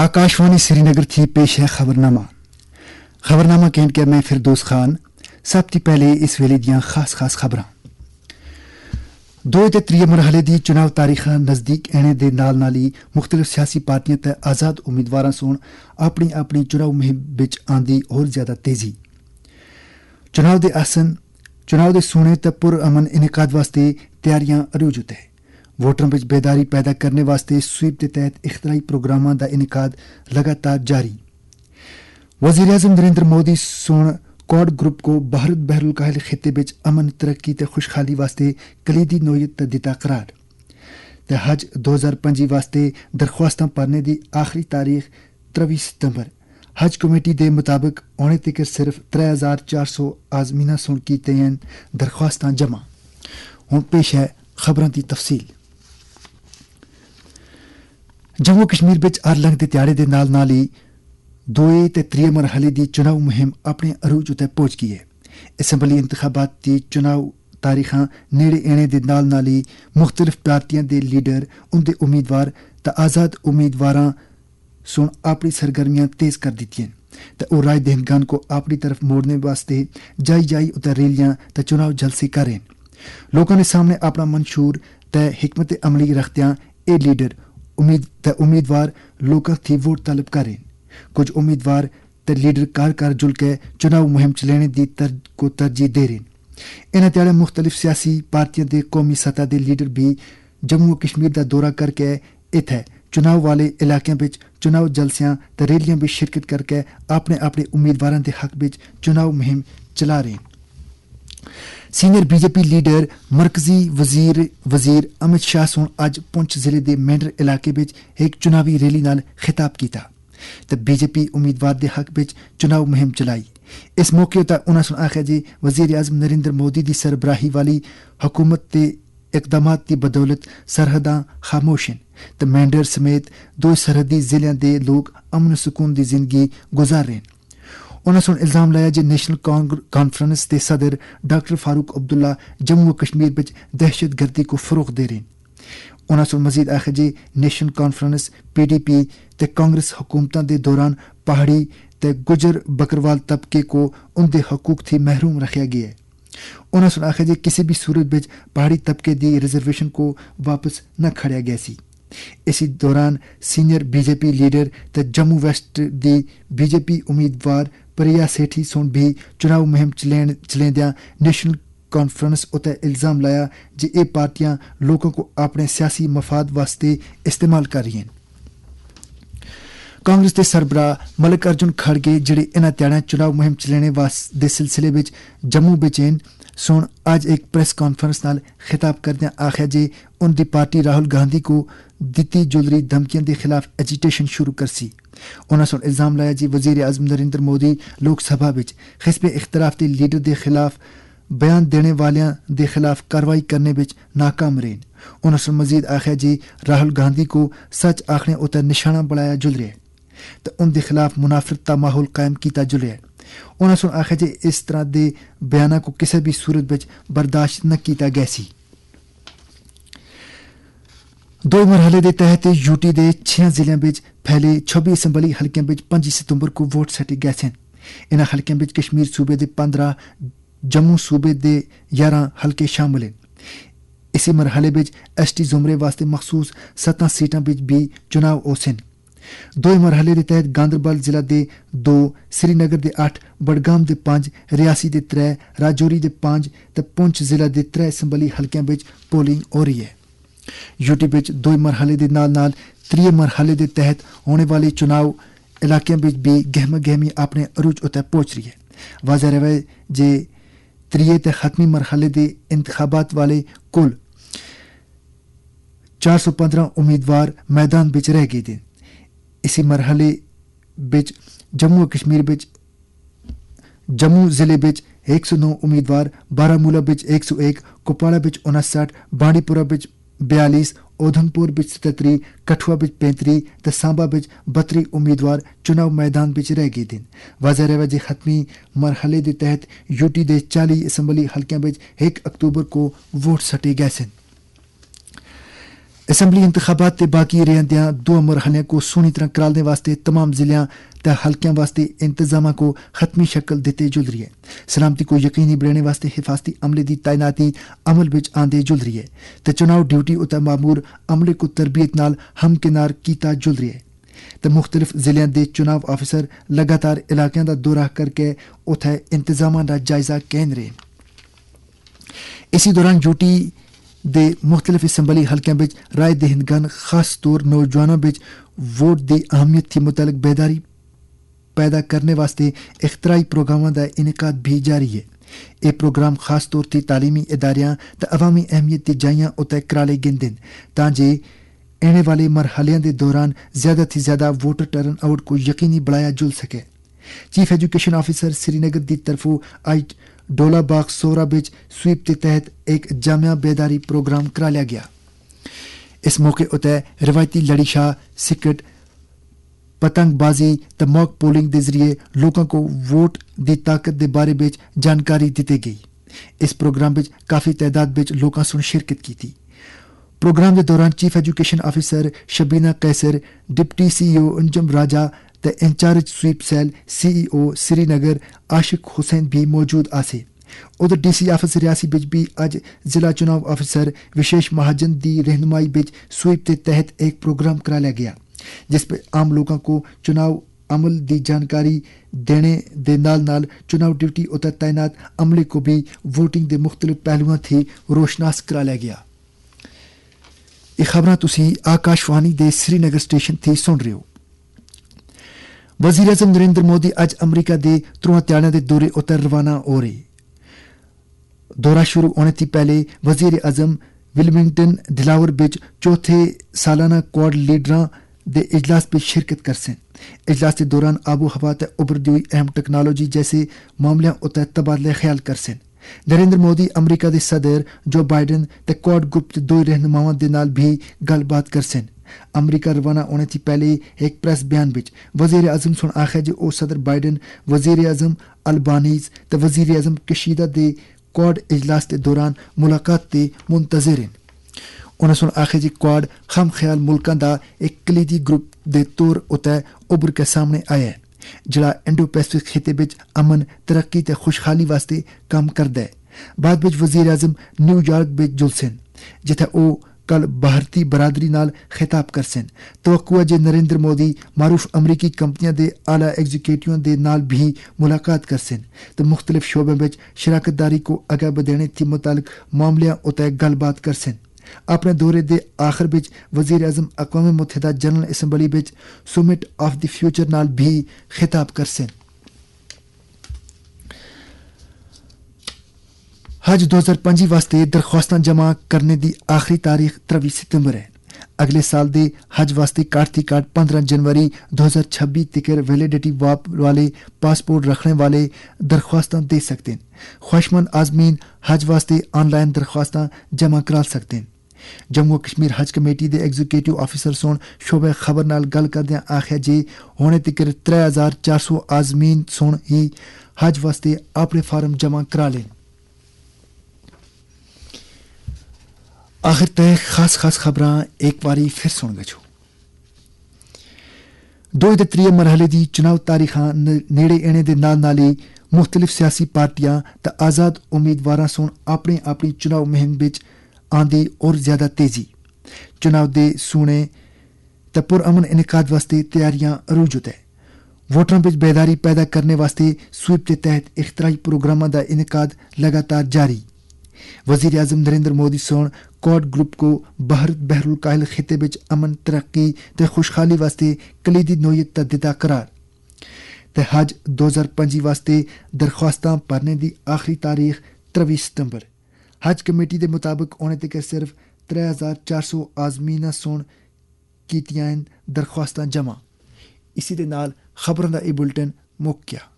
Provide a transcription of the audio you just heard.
आकाशवाणी श्रीनगर थी पेश है खबरनामा कहन के मैं फिरदौस खान। सब तो पहले इस वेले दियां खास खबरां। 2 ते 3 मरहले दी चुनाव तारीखां नज़दीक आने दे नाल ही मुख्तलिफ सियासी पार्टियां ते आज़ाद उम्मीदवारां सोन अपनी अपनी चुनाव मुहिम बिच आंदी और ज्यादा तेजी। चुनाव दे सोने ते पुरअमन इनेकाद वास्ते तैयारियां अरूज उते। वोटरों में बेदारी पैदा करने वास्ते स्वीप के तहत इख्तराई प्रोग्रामां दा इनेकाद लगातार जारी। वज़ीर आज़म नरेंद्र मोदी सोन कॉड ग्रुप को भारत बहरुल काहिल खिते बिच अमन तरक्की ते खुशहाली वास्ते कलीदी नोयत दिता करार। ते हज 2025 वास्ते दरख्वास्तां भरने दी आखिरी तारीख 23 सितंबर। हज कमेटी के मुताबिक औने तक सिर्फ 3400 आजमीना सुन कीते दरख्वास्तां जमा। हुण पेश है खबरां दी तफसील। जम्मू कश्मीर बिच हर लंघदे ध्याड़े दे नाल ही 2 ते 3 मरहले दी चुनाव मुहिम अपने अरूज उते पहुंच गई है। असैंबली इंतखाबात दी चुनाव तारीखां नेड़े आने दे नाल ही मुख्तलिफ पार्टियां दे लीडर उनदे उम्मीदवार ते आज़ाद उम्मीदवारां सुन अपनी सरगर्मियां तेज कर दित्तियां ते ओह राय दहिंदगान को अपनी तरफ मोड़ने वास्ते जाई उते रैलियां ते चुनाव जलसे करें। लोगों ने सामने अपना मंशूर ते हिकमत अमली रखदियां ए लीडर उम्मीदवार लोगों थी वोट तलब करें। कुछ उम्मीदवार ते लीडर कार जुल के चुनाव मुहिम चलाने दी को तरजीह दे रहे। इन्हें त्याड़े मुख्तलिफ सियासी पार्टियों के कौमी सतह के लीडर भी जम्मू कश्मीर का दौरा करके इत्थे चुनाव वाले इलाकों में चुनाव जलसियां ते रैलियां भी शिरकत करके अपने अपने उम्मीदवारों के हक में चुनाव मुहिम चला रहे। सीनियर बीजेपी लीडर मरकजी वजीर अमित शाह सोन अज पुंछ जिले के मेंढर इलाके में एक चुनावी रैली नाल खिताब किया ते बीजेपी उम्मीदवार के हक में चुनाव मुहिम चलाई। इस मौके उन्होंने सुन आख्या जी वजीर आज़म नरेंद्र मोदी की सरबराही वाली हुकूमत के इकदामात की बदौलत सरहदां खामोश हैं ते मेंढर समेत 2 सरहदी जिलों के लोग अमन सुकून की जिंदगी गुजार रहे हैं। उन्होंने इल्जाम लाया कि नेशनल कॉन्फ्रेंस के सदर डॉक्टर फारूक अब्दुल्ला जम्मू कश्मीर में दहशत गर्दी को फरोग दे रहे हैं। उन्होंने मजीद आखिर जी नेशनल कॉन्फ्रेंस PDP ते कांग्रेस हुकूमतां दे दौरान पहाड़ी ते गुजर बकरवाल तबके को उनके हकूक थी महरूम रखा गया है। उन्होंने आखिर जी किसी भी सूरत में पहाड़ी तबके की रिजर्वेशन को वापस न खड़िया गया सी। इसी दौरान सीनियर बीजेपी लीडर ते जम्मू वेस्ट की बीजेपी उम्मीदवार प्रिया सेठी सोन भी चुनाव मुहिम चलेंदियां नेशनल कॉन्फ्रेंस उते इल्जाम लाया कि ये पार्टियां लोगों को अपने सियासी मफाद वास्ते इस्तेमाल कर रही हैं। कांग्रेस के सरबराह मलिक अर्जुन खड़गे जिहड़े इन्हां त्याड़े चुनाव मुहिम चलाने दे सिलसिले में जम्मू बिच सोन अज एक प्रेस कॉन्फ्रेंस नाल खिताब करदियां आख्या जे उनकी पार्टी राहुल गांधी को दित्ती जुलरी धमकियों के खिलाफ एजिटेशन शुरू करसी। उन्होंने इल्जाम लाया जी वजीर आज़म नरेंद्र मोदी लोकसभा में हिज़्ब इख्तिलाफ के लीडर के खिलाफ बयान देने वालियां के खिलाफ कार्रवाई करने में नाकाम रहे। उन्होंने मजीद आख्या जी राहुल गांधी को सच आखने उतर निशाना बनाया जुल रहा है तो उनके खिलाफ मुनाफरत का माहौल कायम किया जुल रहा है। उन्होंने आख्या जी इस तरह के बयानों को किसी भी सूरत में बर्दाश्त न किया गया सी। 2 मरहले के तहत यूटी के 6 जिलों में फैले 26 असैंबली हल्कों में 5 सितंबर को वोट सटे गए हैं। इन हल्कों में कश्मीर सूबे के 15, जम्मू सूबे के 11 हल्के शामिल हैं। इसी मरहले में ST जुमरे वास्ते मखसूस 17 सीटों में भी चुनाव होसन। 2 मरहले के तहत गांदरबल जिला के 2, श्रीनगर के 8, बडगाम के 5, रियासी के 3, राजौरी के 5 ते पुंछ जिला के 3 असैंबली हल्कों में पोलिंग हो रही है। यूटी में 2 मरहले के नाल 3 मरहले के तहत होने वाले चुनाव इलाकों में भी गहमी अपने अरूज उते पहुंच रही है। वाज़ह रहे जे 3 ते खत्मी मरहले के इंतखाबात वाले कुल 415 उम्मीदवार मैदान में रह गए थे। इसी मरहले बिच जम्मू कश्मीर बिच जम्मू जिले बिच 109 उम्मीदवार, बारामूला बिच 101, कुपवाड़ा बिच 59, बांडीपुरा बिच 42, उधमपुर बिच 77, कठुआ बिच 35 ते सांबा बिच 32 उम्मीदवार चुनाव मैदान बिच रह गए थे। वाज़ह रहे जे खत्मी मरहले के तहत यूटी के 40 असैंबली हल्कों में 1 अक्तूबर को वोट सटे गए थे। असैंबली इंतखाबात ते बाकी रेंदियां दो मरहलियां को सोनी तरह करालने वास्ते तमाम जिलियां ते हल्कियां वास्ते इंतजामा को खत्मी शक्ल देते जुल रही है। सलामती को यकीनी बनाने वास्ते हिफाजती अमले की तैनाती अमल विच आंदे जुल रही है ते चुनाव ड्यूटी उते मामूर अमले को तरबियत नाल हमकिनार कीता जुल रही है ते मुख्तलिफ जिलियां दे चुनाव अफसर लगातार इलाकियां दा दौरा करके उथे इंतजामां दा जायजा कैन रहे। इसी दौरान यूटी दे मुख्तलिफ असैंबली हल्कियां बिच राय दहिंदगन खास तौर नौजवानों बिच वोट दी अहमियत के मुतालिक बेदारी पैदा करने वास्ते इख्तराई प्रोग्रामां दा इनेकाद भी जारी है। ये प्रोग्राम खास तौर ते तालीमी इदारियां ते अवामी अहमियत दी जाइयां उते कराले गिनदे तां जे आने वाले मरहलियां दे दौरान ज्यादा से ज्यादा वोटर टर्न आउट को यकीनी बनाया जुल सके। चीफ एजुकेशन ऑफिसर श्रीनगर की तरफों आज डोला बाग सोरा बिच स्वीप के तहत एक जामिया बेदारी प्रोग्राम करा लिया गया। इस मौके उते रिवायती लड़ी शाह सिक्कट पतंगबाजी ते मॉक पोलिंग के जरिए लोगों को वोट की ताकत के बारे में जानकारी दी गई। इस प्रोग्राम में काफी तादाद में लोगों ने शिरकत की थी। प्रोग्राम के दौरान chief education officer Shabina Kaiser, deputy CEO Anjum Raja ते in charge sweep cell CEO Srinagar Ashiq Hussain भी मौजूद आसे। उधर DC ऑफिस रियासी बिच भी आज जिला चुनाव अफसर विशेष महाजन की रहनुमाई बिच स्वीप के तहत एक प्रोग्राम करा लिया गया जिसपे आम लोगों को चुनाव अमल की जानकारी देने दे नाल चुनाव ड्यूटी उतर तैनात अमले को भी वोटिंग के मुख्तलिफ पहलुओं थी रोशनास करा लिया गया। ये खबरां तुसी आकाशवाणी दे श्रीनगर स्टेशन थी सुन रहे हो। वजीर आजम नरेंद्र मोदी आज अमरीका के 3 ध्याड़े के दौरे उतर रवाना हो रहे। दौरा शुरू होने से पहले वजीर आजम विलमिंगटन डिलावर बिच चौथे सालाना क्वाड लीडरां दे इजलास में शिरकत करसें। इजलास के दौरान आबो हवा ते उभरदी हुई अहम टेक्नोलॉजी जैसे मामलों उतर तबादला ख्याल करसें। नरेंद्र मोदी अमरीका के सदर जो बाइडन ते क्वाड ग्रुप के दो रहनुमाओं के नाल भी गलबात करसें। अमरीका रवाना होने से पहले एक प्रेस बयान विच वजीर आजम सुन आखिया जे ओ सदर बाइडन, वजीर आजम अल्बानीज ते वजीर आजम कशीदा दे क्वाड इजलास के दौरान मुलाकात ते मुंतजर हैं। उन्हें सुन आखिया जे क्वाड खम ख्याल मुल्कां दा एक कलीदी ग्रुप दे तौर उते उभर के सामने आया है जिहड़ा इंडो पैसिफिक खिते विच अमन, तरक्की ते खुशहाली वास्ते काम करदा है। बाद विच वजीर आजम न्यूयॉर्क विच जुलसें जिथे ओ कल भारतीय बरादरी नाल खिताब करसें। तवक्को है जे नरेंद्र मोदी मारूफ अमरीकी कंपनियां दे आला एग्जीक्यूटिवां दे नाल भी मुलाकात करसें ते मुख्तलिफ शोबों में शराकतदारी को अगे बढ़ाने के मुतालिक मामलों उते गलबात करसें। अपने दौरे के आखिर विच वजीर आजम अक़वाम मुत्तहिदा जनरल असैम्बली विच समिट ऑफ द फ्यूचर नाल भी खिताब करसें। हज 2025 वास्ते दरख्वास्तां जमा करने की आखिरी तारीख 23 सितंबर है। अगले साल दे हज वास्ते कार्ड 15 जनवरी 2026 तक वैलिडिटी वाले पासपोर्ट रखने वाले दरख्वास्तां दे सकते हैं। ख्वाहिशमंद आजमीन हज वास्ते ऑनलाइन दरख्वास्तां जमा करा सकते हैं। जम्मू कश्मीर हज कमेटी के एग्जीक्यूटिव ऑफिसर सोन शोबे खबर नाल गल करदे आखिया जे होने तक 3400 आजमीन सोन ही हज वास्ते अपने फार्म जमा करा लें। आखिर तय खास खबरां एक बारी फिर सुन गो। 2 ते 3 मरहले की चुनाव तारीखां नेड़े आने के नाल ही मुख्तलिफ सियासी पार्टियां ते आज़ाद उम्मीदवारां सोन अपनी चुनाव मुहिम विच आंदी और ज्यादा तेजी। चुनाव दे सूने ते पुरअमन इनेकाद वास्ते तैयारियां अरूज उते। वोटरां विच बेदारी पैदा करने वास्ते स्वीप के तहत इख्तराई प्रोग्रामां दा इनेकाद लगातार जारी। वजीर आजम नरेंद्र मोदी सोन क्वाड ग्रुप को बहरुल काहिल खिते विच अमन, तरक्की ते खुशहाली वास्ते कलीदी नोयत दा दिता करार ते हज 2025 वास्ते दरख्वास्तां भरने की आखिरी तारीख 23 सितंबर। हज कमेटी के मुताबिक होने तक सिर्फ 3400 आजमीना सोन कीतियां दरख्वास्तां जमा। इसी दे नाल खबरों का यह बुलेटिन मुक गया।